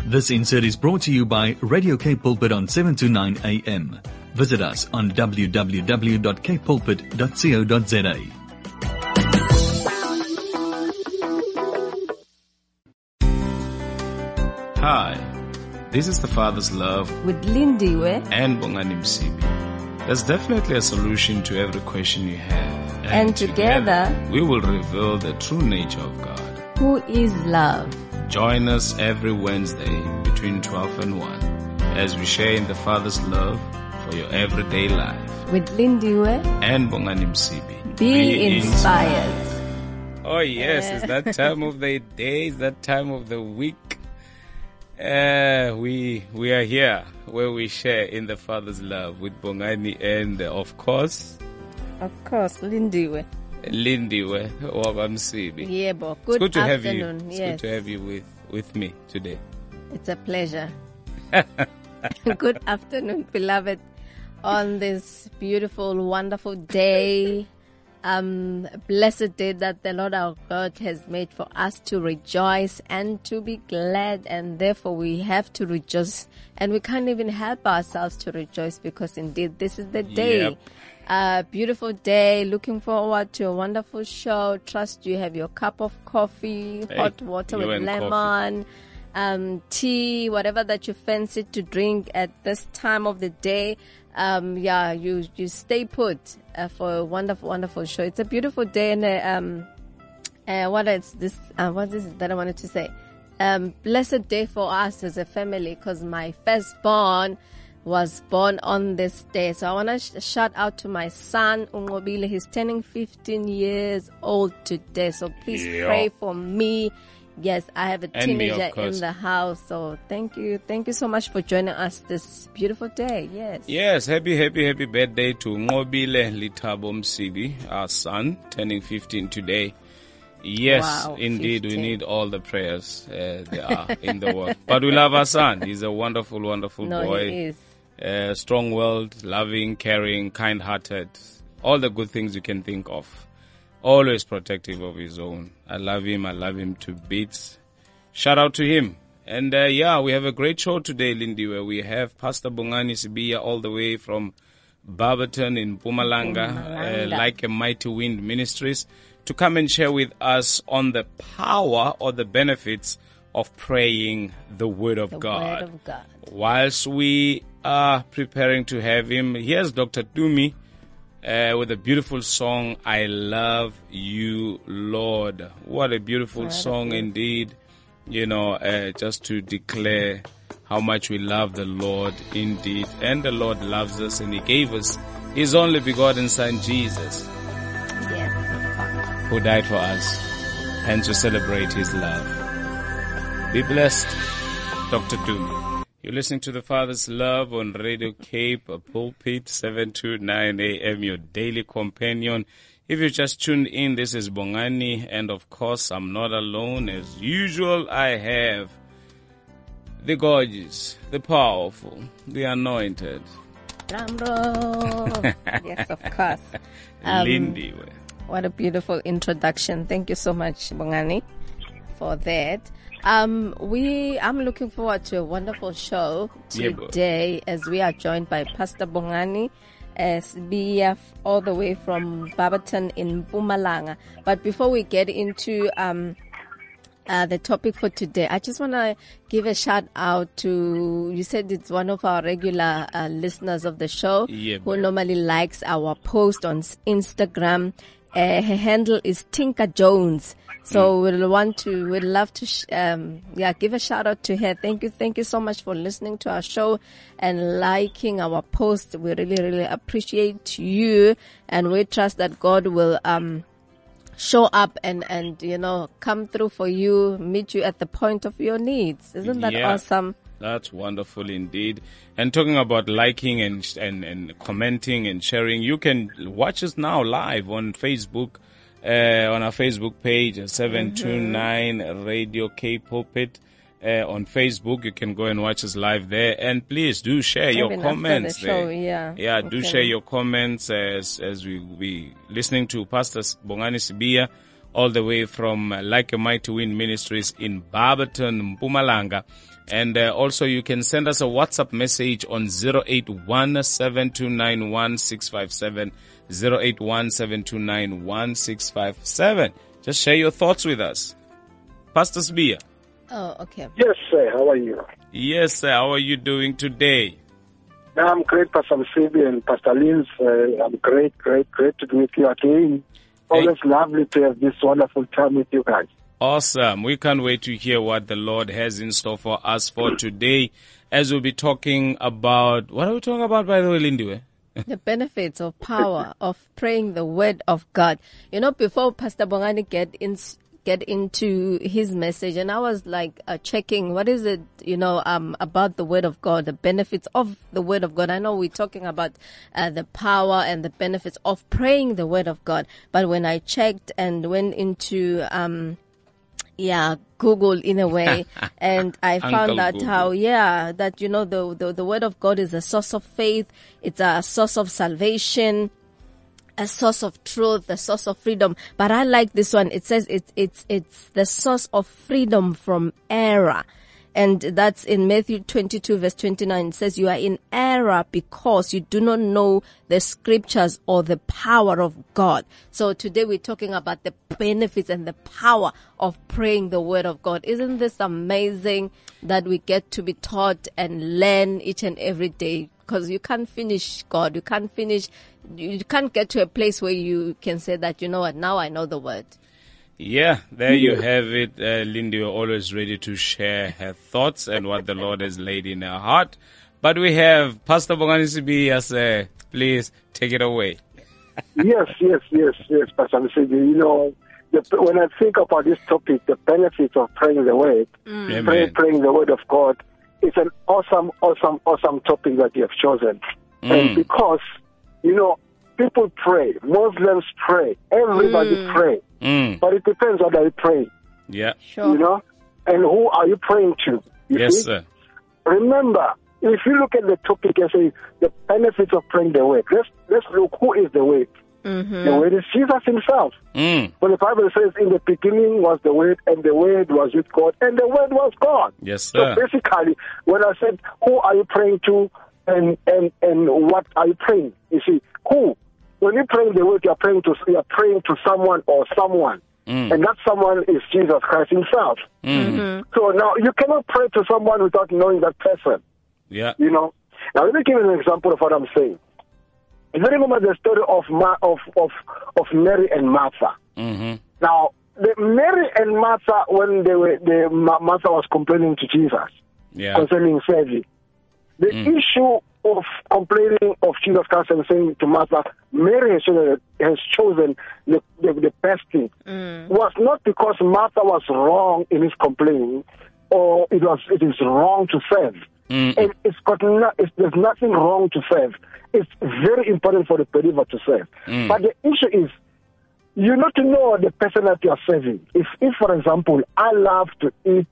This insert is brought to you by Radio K Pulpit on 7 to 9 a.m. Visit us on www.kpulpit.co.za. Hi, this is The Father's Love with Lindiwe and Bongani Msibi. There's definitely a solution to every question you have. And together we will reveal the true nature of God, who is love. Join us every Wednesday between 12 and 1 as we share in the Father's love for your everyday life. With Lindiwe and Bongani Msibi. Be inspired. Oh yes, it's that time of the day, it's that time of the week. We are here where we share in the Father's love with Bongani and of course, Lindiwe Wabamsibi. Yeah, but good to have you. afternoon. It's Yes. good to have you with me today. It's a pleasure. Good afternoon, beloved, on this beautiful, wonderful day. Blessed day that the Lord our God has made for us to rejoice and to be glad, and therefore we have to rejoice, and we can't even help ourselves to rejoice because indeed this is the day. Yep. Beautiful day. Looking forward to a wonderful show. Trust you have your cup of coffee, hot water you with and lemon, tea, whatever that you fancy to drink at this time of the day. You stay put for a wonderful, wonderful show. It's a beautiful day, and what is it that I wanted to say? Blessed day for us as a family, because my firstborn was born on this day. So I want to shout out to my son, Ungobile. He's turning 15 years old today. So please pray for me. Yes, I have a teenager in the house. So thank you. Thank you so much for joining us this beautiful day. Yes. Yes, happy birthday to Ngobile Litabo Msibi, our son, turning 15 today. Yes, Wow, indeed, 15. we need all the prayers there are in the world. But we love our son. He's a wonderful, wonderful boy. He is. Strong-willed, loving, caring, kind-hearted, all the good things you can think of. Always protective of his own. I love him to bits. Shout out to him. And we have a great show today, Lindy, where we have Pastor Bongani Sibiya all the way from Barberton in Mpumalanga, Like a Mighty Wind Ministries, to come and share with us on the power or the benefits of praying the Word of God. Word of God. Whilst we are preparing to have him, here's Dr. Dumi with a beautiful song, I Love You, Lord. What a beautiful song indeed. Just to declare how much we love the Lord indeed. And the Lord loves us, and He gave us His only begotten Son, Jesus, Yes. who died for us, and to celebrate His love. Be blessed, Dr. Dumi. You're listening to The Father's Love on Radio Cape Pulpit, 7 to 9 a.m., your daily companion. If you just tuned in, this is Bongani, and of course, I'm not alone. As usual, I have the gorgeous, the powerful, the anointed, Drum roll. Yes, of course. Lindy. What a beautiful introduction. Thank you so much, Bongani, for that. I'm looking forward to a wonderful show today as we are joined by Pastor Bongani SBF all the way from Barberton in Mpumalanga. But before we get into the topic for today, I just want to give a shout out to, you said it's one of our regular listeners of the show who normally likes our post on Instagram. Her handle is Tinker Jones. So we'd love to give a shout out to her. Thank you so much for listening to our show and liking our post. We really appreciate you, and we trust that God will show up and come through for you, meet you at the point of your needs. Isn't that awesome? That's wonderful indeed. And talking about liking and commenting and sharing, you can watch us now live on Facebook, on our Facebook page, 729 Radio K Pulpit. On Facebook, you can go and watch us live there. And please do share your comments there. Do share your comments as we listening to Pastor Bongani Sibiya all the way from Like a Mighty Wind Ministries in Barberton, Mpumalanga. And also you can send us a WhatsApp message on 081-729-1657, 081-729-1657. Just share your thoughts with us. Pastor Sibia. Oh, okay. Yes, sir. How are you? Yes, sir. How are you doing today? I'm great, Pastor Msibi and Pastor Lins. I'm great to be with you again. Always lovely to have this wonderful time with you guys. Awesome. We can't wait to hear what the Lord has in store for us for today, as we'll be talking about, what are we talking about, by the way, Lindiwe? The benefits of power of praying the word of God. You know, before Pastor Bongani get into his message, and I was like checking what is it, about the word of God, the benefits of the word of God. I know we're talking about the power and the benefits of praying the word of God, but when I checked and went into Google in a way, and I found that Google. the word of God is a source of faith, it's a source of salvation, a source of truth, a source of freedom. But I like this one. It says it's the source of freedom from error. And that's in Matthew 22 verse 29. It says, you are in error because you do not know the scriptures or the power of God. So today we're talking about the benefits and the power of praying the word of God. Isn't this amazing that we get to be taught and learn each and every day? Because you can't finish God. You can't get to a place where you can say that, you know what, now I know the word. Yeah, there you have it. Lindy, we're always ready to share her thoughts and what the Lord has laid in her heart. But we have Pastor Bongani Sibiya. Please take it away. Yes, Pastor Msibi. You know, when I think about this topic, the benefits of praying the word, praying the word of God, it's an awesome topic that you have chosen. And because, people pray, Muslims pray, everybody pray. But it depends what you pray. Yeah. Sure. And who are you praying to? Yes, sir. Remember, if you look at the topic and say the benefits of praying the word, let's look who is the word. Mm-hmm. The word is Jesus himself. When the Bible says, in the beginning was the word, and the word was with God, and the word was God. Yes, sir. So basically, when I said, who are you praying to, and what are you praying? You see, who? When you pray the word, you are praying to someone or someone. And that someone is Jesus Christ himself. So now, you cannot pray to someone without knowing that person. Yeah. Now, let me give you an example of what I'm saying. If you remember the story of Mary and Martha. Now, Mary and Martha, when Martha was complaining to Jesus concerning serving, the issue of complaining of Jesus Christ and saying to Martha, Mary has chosen the best thing, was not because Martha was wrong in his complaining, or it is wrong to serve. And there's nothing wrong to serve. It's very important for the believer to serve. But the issue is, you need to know the person that you are serving. If for example, I love to eat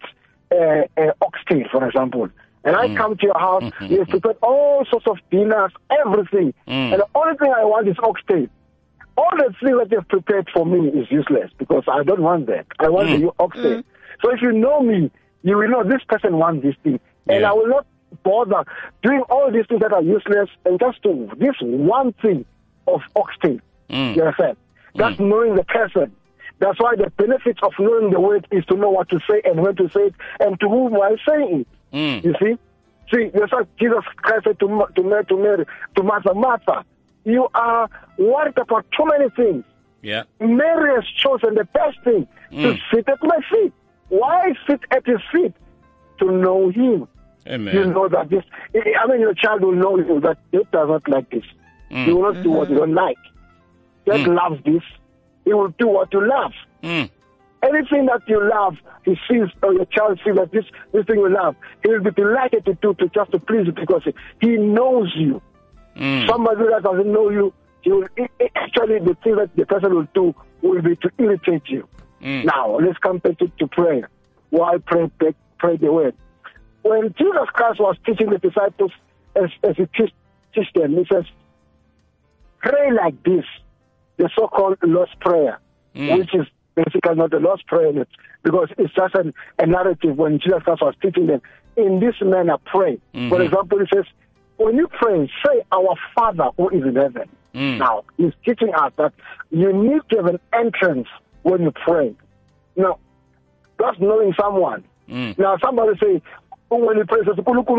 oxtail, for example, and I come to your house, you have prepared all sorts of dinners, everything, and the only thing I want is oxtail. All the things that you have prepared for me is useless because I don't want that. I want the oxtail. So if you know me, you will know this person wants this thing. And I will not bother doing all these things that are useless and just do this one thing of oxtail. You understand? That's knowing the person. That's why the benefits of knowing the word is to know what to say and when to say it and to whom I'm saying it. You see? That's what Jesus Christ said to Mary, to Martha, you are worried about too many things. Yeah. Mary has chosen the best thing, to sit at my feet. Why sit at his feet? To know him. Amen. You know that your child will know you that he does not like this. He will not do what you don't like. He loves this. He will do what you love. Anything that you love, he sees, or your child sees that this thing you love, he will be delighted to do just to please you because he knows you. Somebody that doesn't know you, actually the thing that the person will do will be to irritate you. Now, let's come back to prayer. Why pray the word? When Jesus Christ was teaching the disciples, as he teach them, he says, pray like this, the so-called Lord's Prayer, which is basically not the Lord's Prayer, because it's just a narrative when Jesus Christ was teaching them. In this manner, pray. For example, he says, when you pray, say, our Father who is in heaven. Now, he's teaching us that you need to have an entrance when you pray. Now, just knowing someone. Now, somebody say, when you pray, says,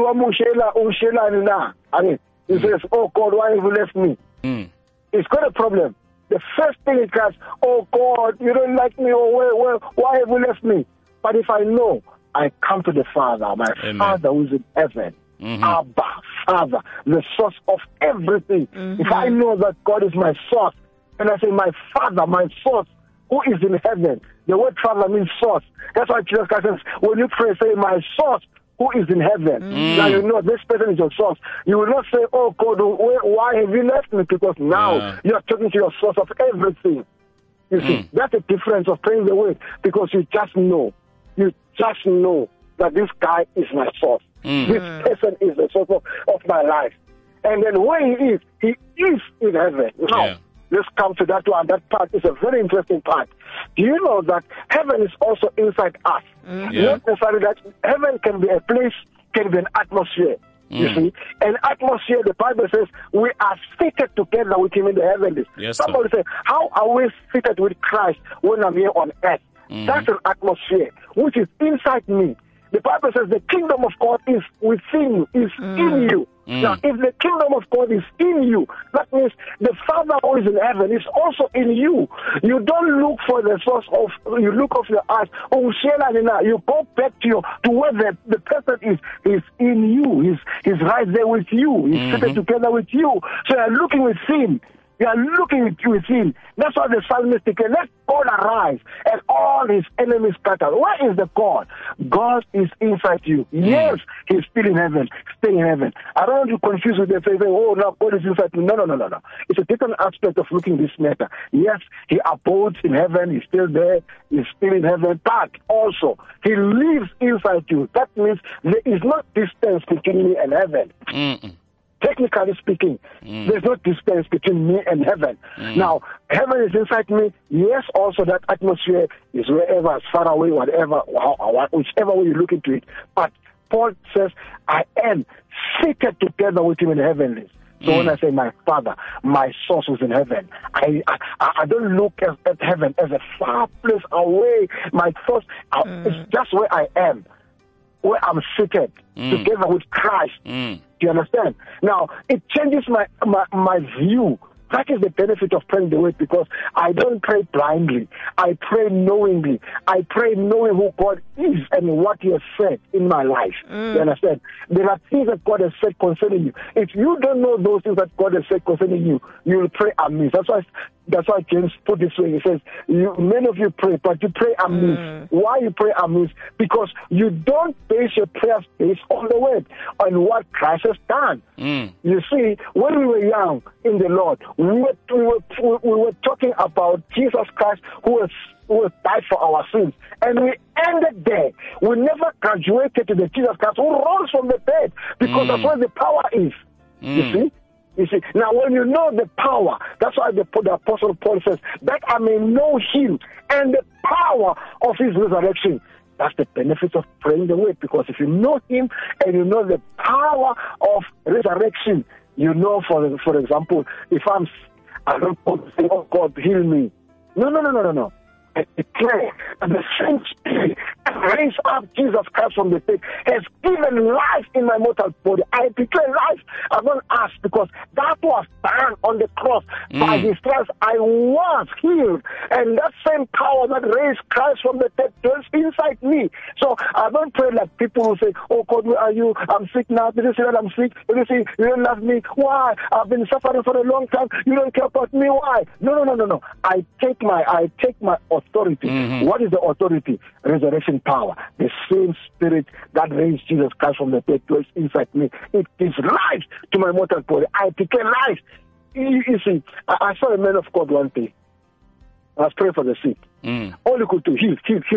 I mean, he says, oh God, why have you left me? It's got a problem. The first thing it comes, oh God, you don't like me, or why have you left me? But if I know, I come to the Father, my Father who is in heaven. Abba, Father, the source of everything. If I know that God is my source, and I say, my Father, my source, who is in heaven, the word Father means source. That's why Jesus Christ says, when you pray, say, my source, who is in heaven. Now you know this person is your source. You will not say, oh God, why have you left me? Because now you are talking to your source of everything. You see, that's the difference of praying the word, because you just know. You just know that this guy is my source. This person is the source of my life. And then where he is in heaven. Now, let's come to that one. That part is a very interesting part. Do you know that heaven is also inside us? Not necessarily that heaven can be a place, can be an atmosphere. You see, an atmosphere, the Bible says, we are seated together with him in the heavens. Somebody say, how are we seated with Christ when I'm here on earth? That's an atmosphere which is inside me. The Bible says the kingdom of God is within you, is in you. Now, if the kingdom of God is in you, that means the Father who is in heaven is also in you. You don't look for the source of, you look off your eyes, you go back to where the person is in you. He's right there with you. He's seated together with you. So you're looking within. You are looking within. That's why the psalmist declared, let God arise and all his enemies scatter. Where is the God? God is inside you. Yes, he's still in heaven, staying in heaven. I don't want you confused with the saying, oh, no, God is inside me. No. It's a different aspect of looking at this matter. Yes, he abodes in heaven. He's still there. He's still in heaven. But also, he lives inside you. That means there is no distance between me and heaven. Technically speaking, there's no distance between me and heaven. Now, heaven is inside me. Yes, also that atmosphere is wherever, as far away, whatever, whichever way you look into it. But Paul says, I am seated together with him in heaven. So when I say my Father, my source was in heaven, I don't look at heaven as a far place away. My source is just where I am, where I'm seated together with Christ. Do you understand? Now, it changes my view. That is the benefit of praying the word, because I don't pray blindly. I pray knowingly. I pray knowing who God is and what he has said in my life. You understand? There are things that God has said concerning you. If you don't know those things that God has said concerning you, you will pray amiss. That's why James put this way. He says, many of you pray, but you pray amiss. Why you pray amiss? Because you don't base your prayers based on the word, on what Christ has done. You see, when we were young in the Lord, we were talking about Jesus Christ who died for our sins. And we ended there. We never graduated to the Jesus Christ who rose from the dead, because that's where the power is. You see, now when you know the power, that's why the Apostle Paul says, that I may know him and the power of his resurrection. That's the benefit of praying the word, because if you know him and you know the power of resurrection, you know, for example, if I don't say, oh God, heal me. No. I declare that the same Spirit that raised up Jesus Christ from the dead has given life in my mortal body. I declare life. I don't ask, because that was done on the cross. By his stripes I was healed. And that same power that raised Christ from the dead dwells inside me. So I don't pray like people who say, oh God, where are you? I'm sick now. Did you see that I'm sick? Did you see you don't love me? Why? I've been suffering for a long time. You don't care about me. Why? No. I take my authority. What is the authority? Resurrection power. The same Spirit that raised Jesus Christ from the dead dwells inside me. It gives life to my mortal body. I declare life. You see, I saw a man of God one day. I was praying for the sick. All he could do, heal.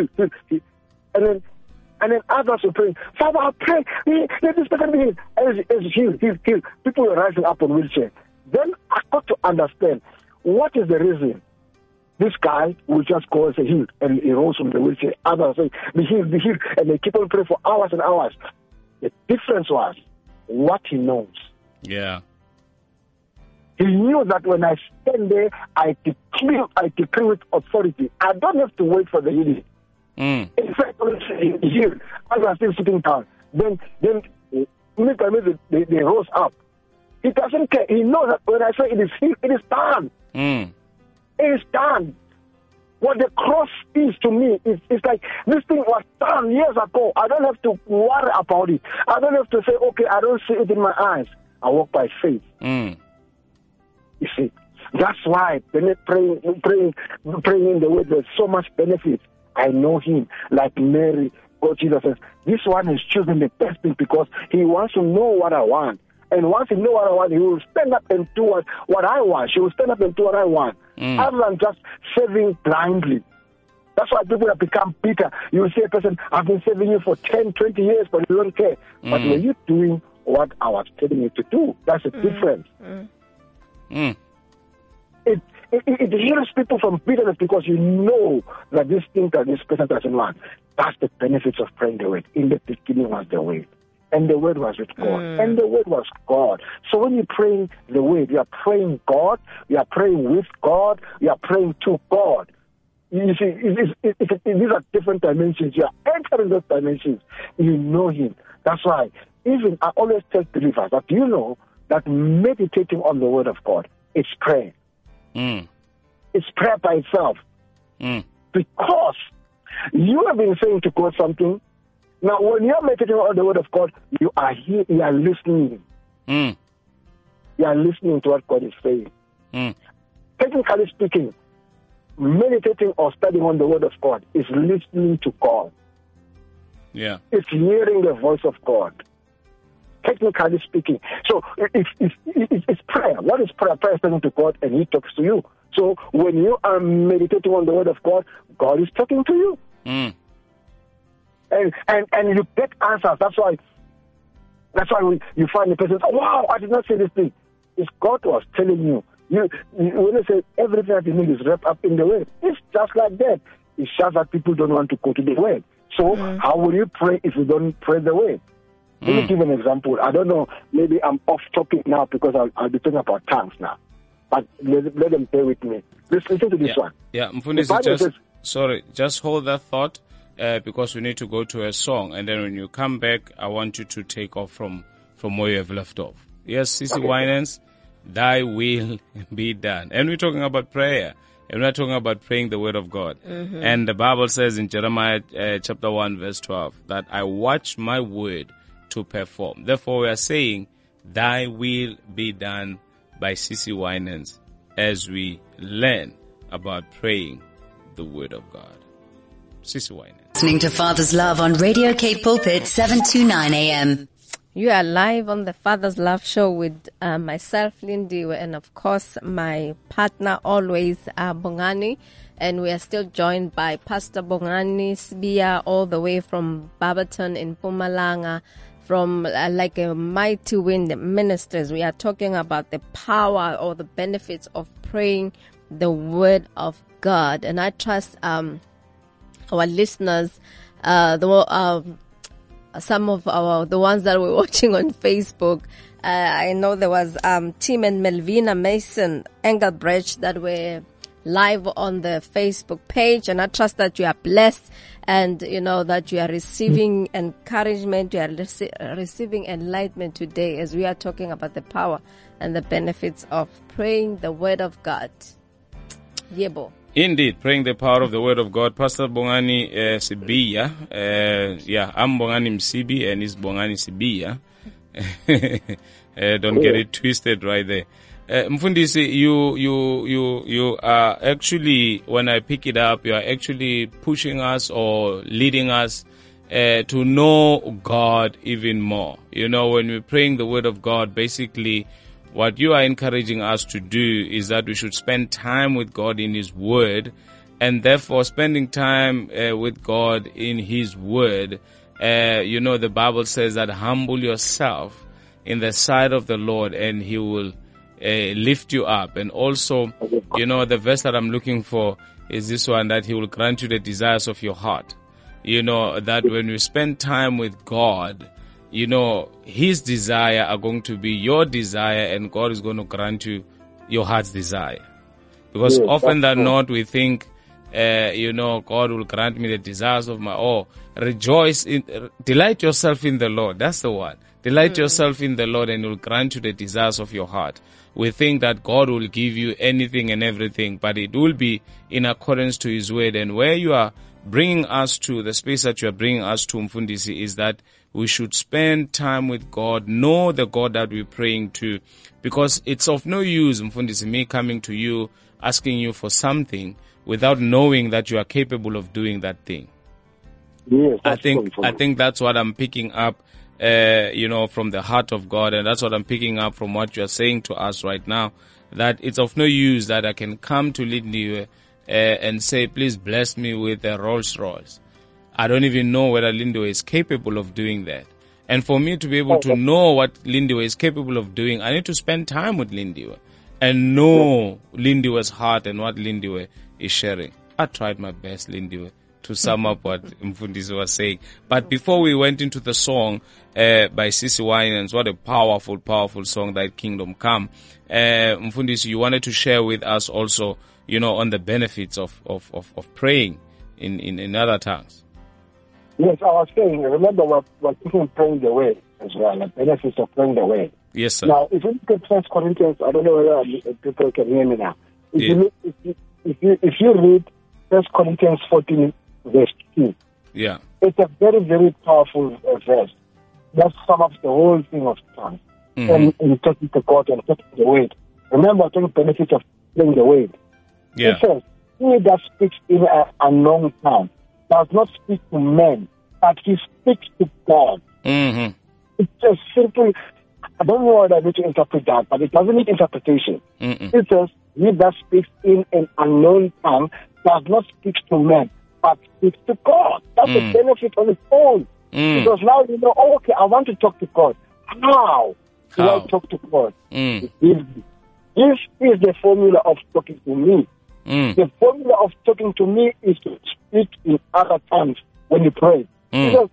And then others were praying, Father, I pray, let this person be healed. As heal. People were rising up on wheelchair. Then I got to understand, what is the reason This guy will just go and say, healed, and he rose from the wheelchair. Others say, be healed, and they keep on praying for hours and hours. The difference was what he knows. Yeah. He knew that when I stand there, I decree with authority. I don't have to wait for the healing. In fact, when he healed, I was still sitting down. Then they rose up. He doesn't care. He knows that when I say it is healed, it is done. It is done. What the cross is to me, it's like this thing was done years ago. I don't have to worry about it. I don't have to say, okay, I don't see it in my eyes. I walk by faith. You see, that's why praying in the way there's so much benefit. I know him like Mary. God, Jesus says, this one has chosen the best thing because he wants to know what I want. And once he knows what I want, he will stand up and do what I want. She will stand up and do what I want. Other than just serving blindly. That's why people have become bitter. You will see a person, I've been serving you for 10, 20 years, but you don't care. But were you doing what I was telling you to do? That's the difference. It heals people from bitterness because you know that this thing that this person doesn't want. That's the benefits of praying the word. In the beginning was the word. And the word was with God. And the word was God. So when you're praying the word, you are praying God, you are praying with God, you are praying to God. You see, these are different dimensions. You are entering those dimensions. You know him. That's why even I always tell believers that you know that meditating on the word of God is prayer. It's prayer by itself. Because you have been saying to God something. Now, when you are meditating on the word of God, you are here, you are listening. You are listening to what God is saying. Technically speaking, meditating or studying on the word of God is listening to God. Yeah. It's hearing the voice of God. Technically speaking. So it's prayer. What is prayer? Prayer is talking to God and he talks to you. So when you are meditating on the word of God, God is talking to you. And you get answers. That's why you find the person, oh, wow, I did not say this thing. It's God was telling you. When you say everything that you need is wrapped up in the word, it's just like that. It's just that people don't want to go to the word. So how will you pray if you don't pray the word? Let me give an example. I don't know, maybe I'm off topic now because I'll be talking about tongues now. But let them bear with me. Listen to this one. Yeah, Mfundisi, just hold that thought because we need to go to a song. And then when you come back, I want you to take off from where you have left off. Yes, Sissy Winans, thy will be done. And we're talking about prayer. And we're talking about praying the word of God. And the Bible says in Jeremiah chapter 1 verse 12 that I watch my word to perform. Therefore, we are saying, thy will be done by Sissy Winans as we learn about praying the word of God. Sissy Winans. Listening to Father's Love on Radio Cape Pulpit, 729 AM. You are live on the Father's Love Show with myself, Lindy, and of course my partner always, Bongani. And we are still joined by Pastor Bongani Sibiya, all the way from Barberton in Mpumalanga, from like a Mighty Wind Ministers. We are talking about the power or the benefits of praying the word of God. And I trust our listeners, some of the ones that were watching on Facebook, I know there was Tim and Melvina Mason Engelbrecht that were live on the Facebook page, and I trust that you are blessed and you know that you are receiving encouragement, you are receiving enlightenment today as we are talking about the power and the benefits of praying the word of God. Yebo. Indeed, praying the power of the word of God. Pastor Bongani Sibiya. I'm Bongani Msibi and he's Bongani Sibiya. Don't get it twisted right there. Mfundisi, you are actually, when I pick it up, you are actually pushing us or leading us to know God even more. You know, when we're praying the word of God, basically, what you are encouraging us to do is that we should spend time with God in His Word, and therefore spending time with God in His Word, you know, the Bible says that humble yourself in the sight of the Lord and He will lift you up. And also, the verse that I'm looking for is this one, that he will grant you the desires of your heart. That when you spend time with God, his desire are going to be your desire, and God is going to grant you your heart's desire. Because often than not, we think, God will grant me the desires of my, rejoice delight yourself in the Lord. That's the one. Delight yourself in the Lord, and he will grant you the desires of your heart. We think that God will give you anything and everything, but it will be in accordance to his word. And where you are bringing us to, the space that you are bringing us to, Mfundisi, is that we should spend time with God, know the God that we're praying to, because it's of no use, Mfundisi, me coming to you, asking you for something without knowing that you are capable of doing that thing. Yes, I think that's what I'm picking up, from the heart of God, and that's what I'm picking up from what you are saying to us right now, that it's of no use that I can come to Lindiwe and say, please bless me with a Rolls Royce. I don't even know whether Lindiwe is capable of doing that. And for me to be able to know what Lindiwe is capable of doing, I need to spend time with Lindiwe and know Lindiwe's heart and what Lindiwe is sharing. I tried my best, Lindiwe, to sum up what Mfundisi was saying. But before we went into the song by Sissy Winans, what a powerful, powerful song, Thy Kingdom Come. Mfundisi, you wanted to share with us also, on the benefits of praying in other tongues. Yes, I was saying, remember what people praying the way as well, the benefits of praying the way. Yes, sir. Now, if you look at 1 Corinthians, I don't know whether people can hear me now. If you read 1 Corinthians 14, verse 2, it's a very, very powerful verse. That sums up the whole thing of tongues. And talking to God and talking the word. Remember, talking benefits of praying the word. It says, he that speaks in an unknown tongue does not speak to men, but he speaks to God. It's just simple. I don't know how I need to interpret that, but it doesn't need interpretation. It says, he that speaks in an unknown tongue does not speak to men, but speaks to God. That's a benefit on its own. Because now you know, okay, I want to talk to God. How do I talk to God? This is the formula of talking to me. The formula of talking to me is to speak in other tongues when you pray. Because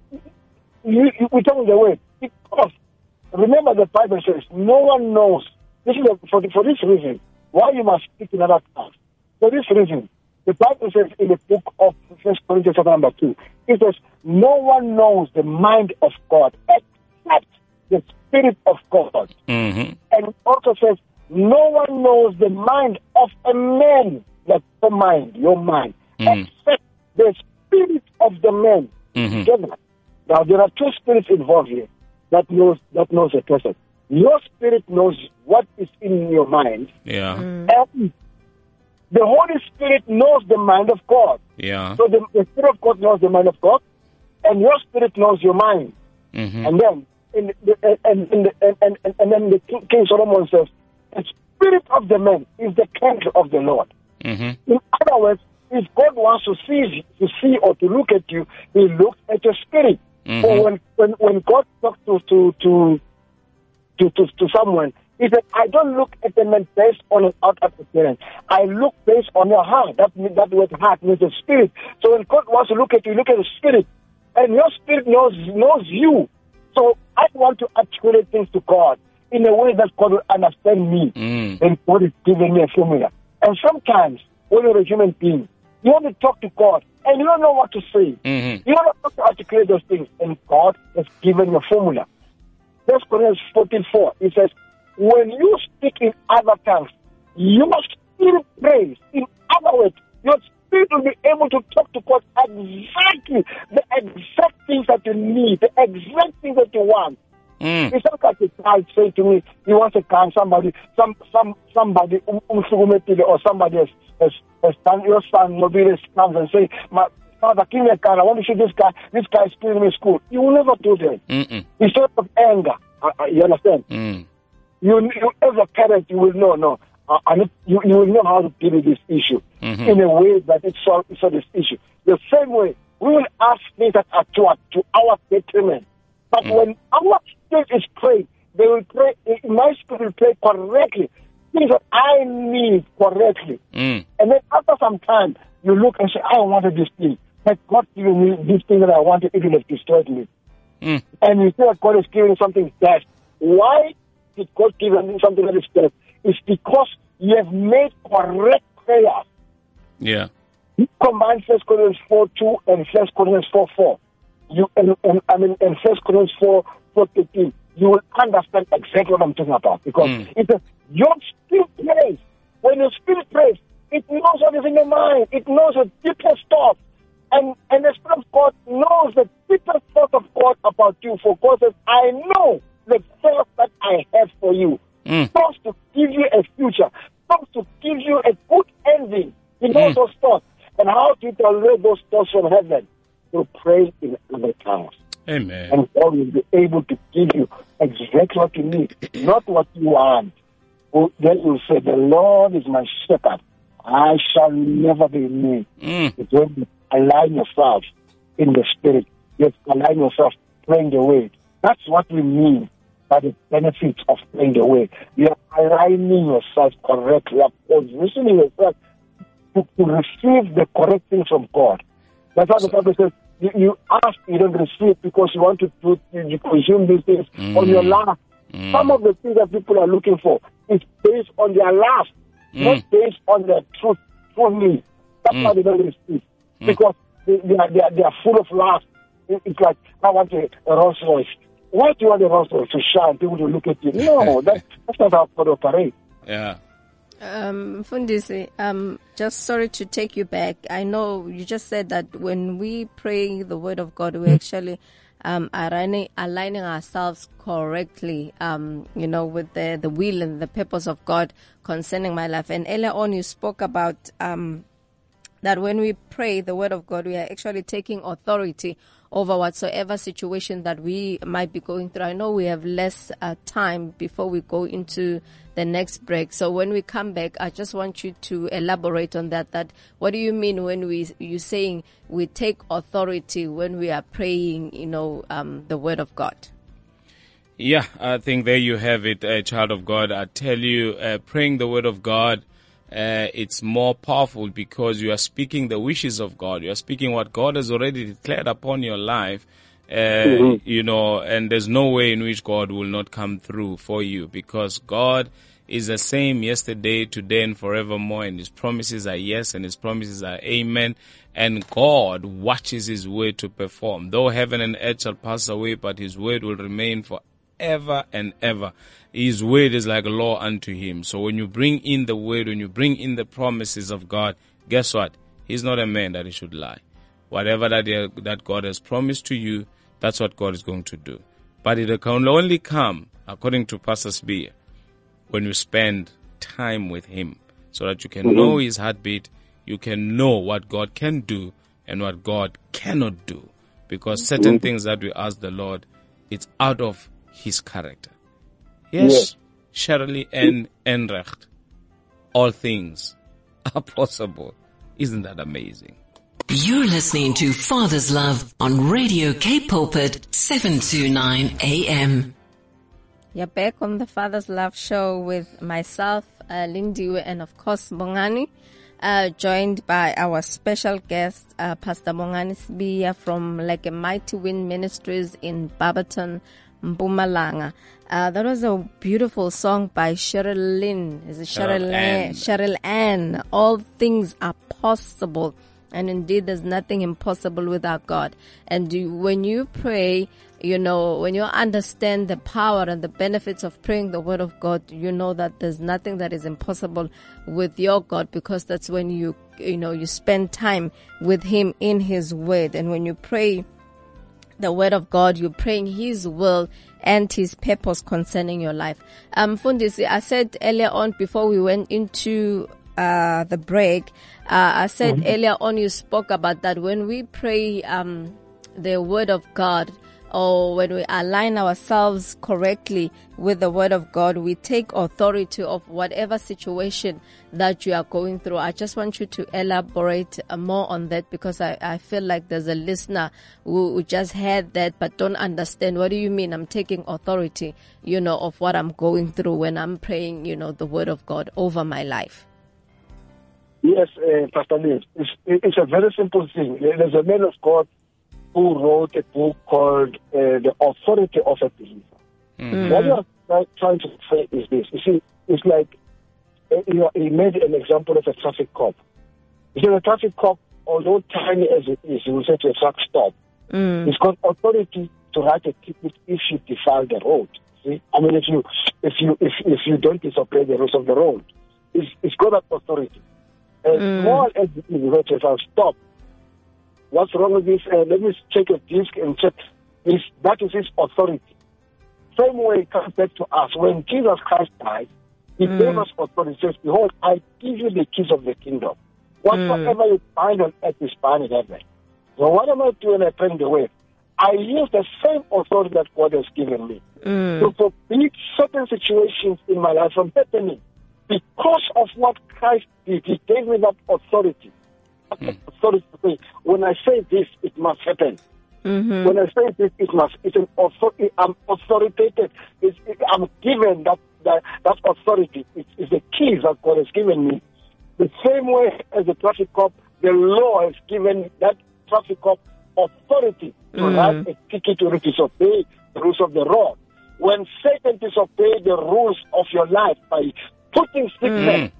we talk the word. Because remember, the Bible says no one knows. This is for this reason why you must speak in other tongues. For this reason, the Bible says in the book of 1 Corinthians chapter number 2, it says no one knows the mind of God except the Spirit of God. And it also says no one knows the mind of a man, like your mind, except the spirit of the man. Now there are two spirits involved here that knows a person. Your spirit knows what is in your mind. And the Holy Spirit knows the mind of God. So the Spirit of God knows the mind of God, and your spirit knows your mind. And then the King Solomon says, the spirit of the man is the counsel of the Lord. In other words, if God wants to see or to look at you, he looks at your spirit. So when God talks to someone, he said, I don't look at the man based on an outward appearance. I look based on your heart. That word heart means the spirit. So when God wants to look at you, look at the spirit. And your spirit knows you. So I want to articulate things to God in a way that God will understand me. And God is giving me a formula. And sometimes, when you're a human being, you want to talk to God, and you don't know what to say. You don't know how to articulate those things. And God has given you a formula. 1 Corinthians 14:4, it says, when you speak in other tongues, your spirit prays. In other words, your spirit will be able to talk to God exactly the exact things that you need, the exact things that you want. It's not like a child saying to me, he wants a car, somebody, or somebody has done, your son mobilis comes and say, my father, give me a car, I want to shoot this guy is killing me in school. You will never do that. Instead of anger, you understand? You as a parent, you will know, you will know how to deal with this issue in a way that it solves this issue. The same way, we will ask things that are to our detriment. But when our spirit is prayed, they will pray, my spirit will pray correctly, things that I need correctly. And then after some time, you look and say, I wanted this thing. But God giving me this thing that I wanted, it will have destroyed me. And you say that God is giving something best. Why did God give me something that is best? It's because you have made correct prayers. Yeah. You combine 1 Corinthians 4:2 and 1 Corinthians 4:4. And 1 Corinthians 4:13. You will understand exactly what I'm talking about. Because it's your spirit prays. When your spirit prays, it knows what is in your mind. It knows the deepest thoughts. And the Spirit of God knows the deepest thought of God about you. For God says, I know the thoughts that I have for you. Thoughts to give you a future. Thoughts to give you a good ending. He knows those thoughts. And how do you tolerate those thoughts from heaven? You pray in other tongues. Amen. And God will be able to give you exactly what you need, not what you want. Then you say, the Lord is my shepherd. I shall never be in need. It's when you align yourself in the spirit. You have to align yourself praying the word. That's what we mean by the benefits of praying the word. You are aligning yourself correctly. You are positioning yourself to receive the correct things from God. That's why the Bible says, you ask, you don't receive because you want to you consume these things on your last. Some of the things that people are looking for is based on their last, not based on their true need. That's why they don't receive. Because they are full of lust. It's like, I want a Rolls Royce. Why do you want a Rolls Royce? To shine, people to look at you. No, that's not how God operates. Yeah. Fundisi, just sorry to take you back. I know you just said that when we pray the word of God, we actually aligning ourselves correctly, with the will and the purpose of God concerning my life. And earlier on, you spoke about that when we pray the word of God, we are actually taking authority over whatsoever situation that we might be going through. I know we have less time before we go into the next break. So when we come back, I just want you to elaborate on that. What do you mean when you're saying we take authority when we are praying, the word of God? Yeah, I think there you have it, child of God. I tell you, praying the word of God, it's more powerful because you are speaking the wishes of God. You are speaking what God has already declared upon your life, and there's no way in which God will not come through for you, because God is the same yesterday, today, and forevermore, and His promises are yes, and His promises are amen, and God watches His word to perform. Though heaven and earth shall pass away, but His word will remain forever and ever. His word is like law unto Him. So when you bring in the word, when you bring in the promises of God, guess what? He's not a man that He should lie. Whatever that God has promised to you, that's what God is going to do. But it can only come, according to Pastor Spear, when you spend time with Him, so that you can know His heartbeat, you can know what God can do and what God cannot do. Because certain things that we ask the Lord, it's out of His character. Yes, surely and recht, all things are possible. Isn't that amazing? You're listening to Father's Love on Radio K Pulpit 729 AM. You're back on the Father's Love show with myself, Lindiwe, and of course Bongani, joined by our special guest, Pastor Bongani Sibiya from Like a Mighty Wind Ministries in Barberton, Mpumalanga. That was a beautiful song by Cheryl Lynn. Is it Cheryl Ann. All things are possible. And indeed, there's nothing impossible with our God. And when you pray, when you understand the power and the benefits of praying the word of God, you know that there's nothing that is impossible with your God, because that's when you spend time with Him in His word. And when you pray the word of God, you're praying His will and His purpose concerning your life. Fundisi, I said earlier on before we went into the break, I said earlier on you spoke about that when we pray the word of God, or when we align ourselves correctly with the Word of God, we take authority of whatever situation that you are going through. I just want you to elaborate more on that, because I feel like there's a listener who just heard that but don't understand. What do you mean I'm taking authority, of what I'm going through when I'm praying, the Word of God over my life? Yes, Pastor Liz, it's a very simple thing. There's a man of God who wrote a book called The Authority of a Believer. Mm-hmm. What you are trying to say is this. You see, it's like he made an example of a traffic cop. You see, a traffic cop, although tiny as it is, he will say to a truck stop. It's got authority to write a ticket if you defile the road. See, I mean, if you don't disobey the rules of the road, it's got that authority. As small as it is, if I stop. What's wrong with this? Let me check a disc and check. That is his authority. Same way it comes back to us. When Jesus Christ died, he gave us authority. He says, behold, I give you the keys of the kingdom. Whatsoever you bind on earth is bound in heaven. So what am I doing? I turn the way. I use the same authority that God has given me to forbid certain situations in my life from happening. Because of what Christ did, he gave me that authority. Authority to say, when I say this, it must happen. When I say this, it's an authority. I'm authoritative. I'm given that authority. It's the keys that God has given me. The same way as the traffic cop, the law has given that traffic cop authority to write a ticket to disobey the rules of the road. When Satan disobeys the rules of your life by putting sickness,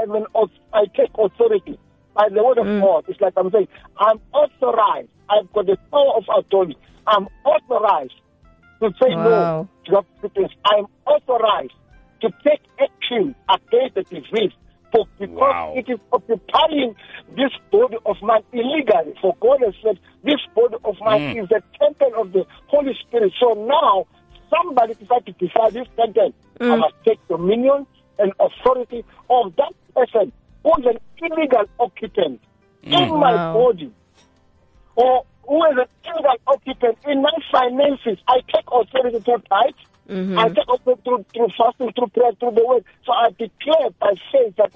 I take authority. By the word of God, it's like I'm saying, I'm authorized. I've got the power of authority. I'm authorized to say no to that sickness. I'm authorized to take action against the disease because it is occupying this body of mine illegally. For God has said, this body of mine is the temple of the Holy Spirit. So now, somebody decides to defy this temple. I must take dominion and authority of that person who is an illegal occupant in my body, or who is an illegal occupant in my finances. I take authority through tithes. I take authority through fasting, through prayer, through the word. So I declare by faith that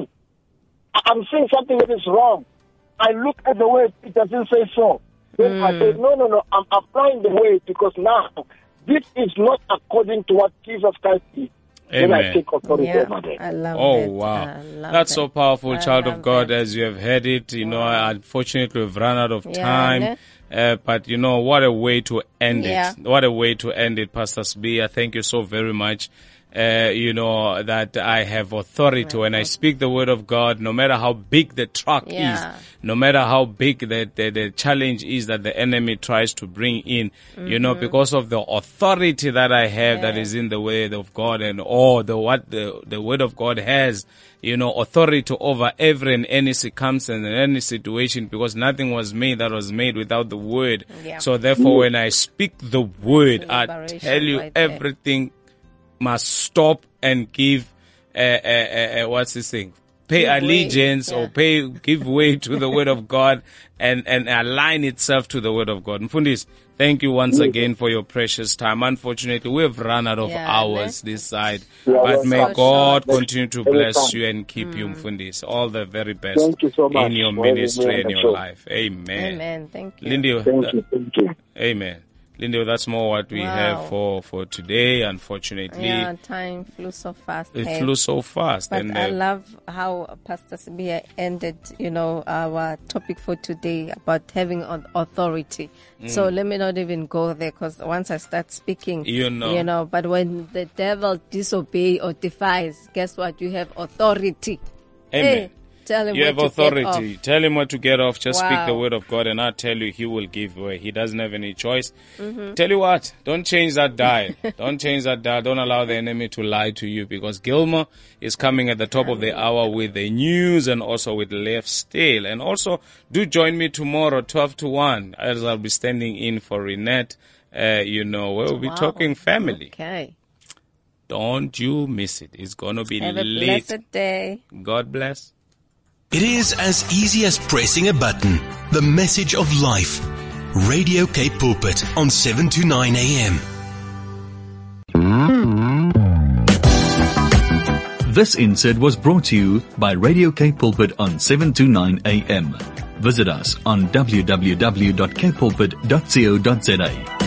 I'm saying something that is wrong. I look at the word, it doesn't say so. Then I say, no, I'm applying the word, because now this is not according to what Jesus Christ did. Amen. I take authority over them. I love Oh, it. wow. That's so powerful, child of God, as you have heard it. Unfortunately, we've run out of time. But, what a way to end it. What a way to end it, Pastor Sibiya. Thank you so very much. That I have authority when I speak the word of God, no matter how big the truck is, no matter how big the challenge is that the enemy tries to bring in, because of the authority that I have that is in the word of God, and the word of God has, authority over every and any circumstance and any situation, because nothing was made that was made without the word. So therefore, when I speak the word, I tell you everything must stop and give, what's this thing? Pay allegiance or give way to the word of God and align itself to the word of God. Mfundis, thank you once again for your precious time. Unfortunately, we've run out of hours this side, but may God continue to bless you and keep you, Mfundis. All the very best in your ministry and your life. Amen. Amen. Thank you. Lindy, Thank you. Amen. Lindy, that's more what we have for today, unfortunately. Yeah, time flew so fast. It flew so fast. But I love how Pastor Sibiya ended, our topic for today about having authority. So let me not even go there, because once I start speaking, but when the devil disobeys or defies, guess what? You have authority. Amen. Hey, tell him you have authority. Tell him what to get off. Just speak the word of God, and I tell you, he will give way. He doesn't have any choice. Tell you what, don't change that dial. Don't change that dial. Don't allow the enemy to lie to you, because Gilmore is coming at the top of the hour with the news and also with Left Stale. And also, do join me tomorrow, 12 to 1, as I'll be standing in for Renette, where we'll be talking family. Okay. Don't you miss it. It's going to be Have a blessed day. God bless. It is as easy as pressing a button. The message of life. Radio Cape Pulpit on 7 to 9 a.m. This insert was brought to you by Radio Cape Pulpit on 7 to 9 a.m. Visit us on www.capepulpit.co.za.